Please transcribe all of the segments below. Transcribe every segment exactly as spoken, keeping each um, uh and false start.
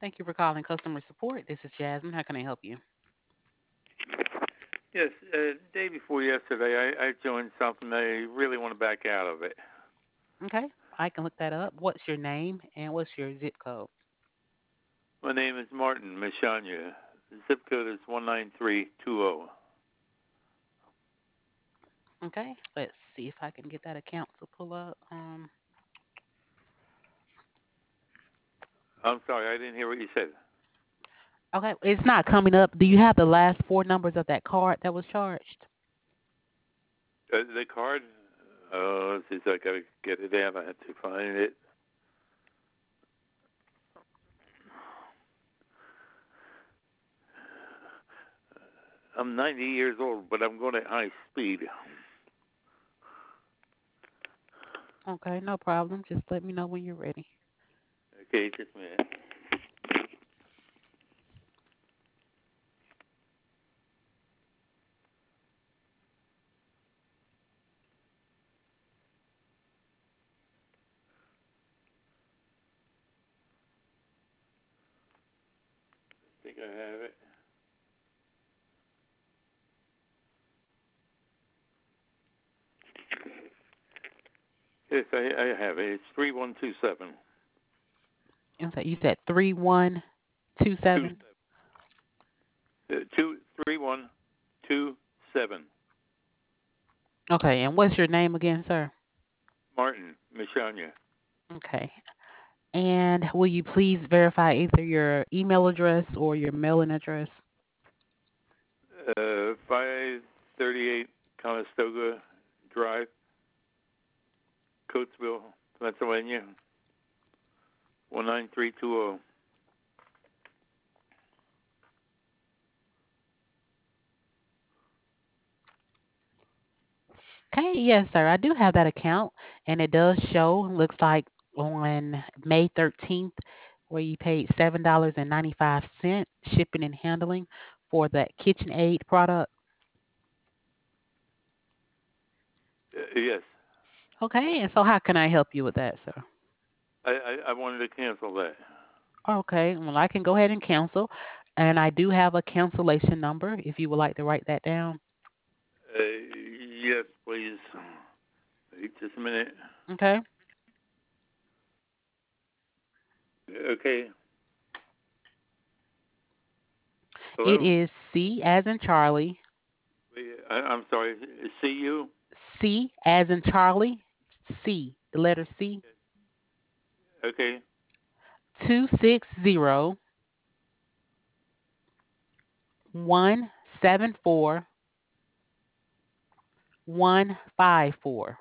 Thank you for calling customer support. This is Jasmine. How can I help you? Yes, uh, day before yesterday, I, I joined something. I really want to back out of it. Okay, I can look that up. What's your name and what's your zip code? My name is Martin Mishanya. The zip code is one nine three two zero. Okay, let's see if I can get that account to pull up. Um, I'm sorry, I didn't hear what you said. okay, it's not coming up. Do you have the last four numbers of that card that was charged? Uh, the card? Oh, since I got to get it out, I have to find it. I'm ninety years old, but I'm going at high speed. Okay, no problem. Just let me know when you're ready. Okay, just a minute. I think I have it. Yes, I, I have it. It's three one two seven. And so you said three one two Two seven. seven. Uh, two three one two seven. Okay, and what's your name again, sir? Martin Mishanya. Okay. And will you please verify either your email address or your mailing address? Uh, five thirty-eight Conestoga Drive, Coatesville, Pennsylvania, one nine three two zero. Okay, yes, sir. I do have that account, and it does show. Looks like on May thirteenth, where you paid seven dollars and ninety five cent shipping and handling for that KitchenAid product. Uh, yes, Okay, and so how can I help you with that, sir? I, I, I wanted to cancel that. Okay, well, I can go ahead and cancel, and I do have a cancellation number if you would like to write that down. Uh, yes, please. Wait just a minute. Okay, Okay. it Hello. is C as in Charlie, Wait, I, I'm sorry. See you. C as in Charlie, C, the letter C, Okay. two six zero one seven four one five four.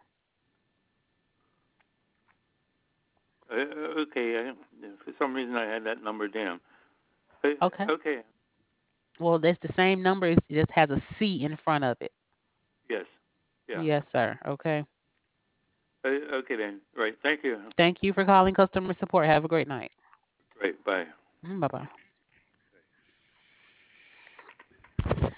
Uh, okay. I, for some reason, I had that number down. Uh, Okay. okay. Well, that's the same number. It just has a C in front of it. Yes. Yeah. Yes, sir. Okay. Uh, okay then. Right. Thank you. Thank you for calling customer support. Have a great night. Right. Bye. Bye bye.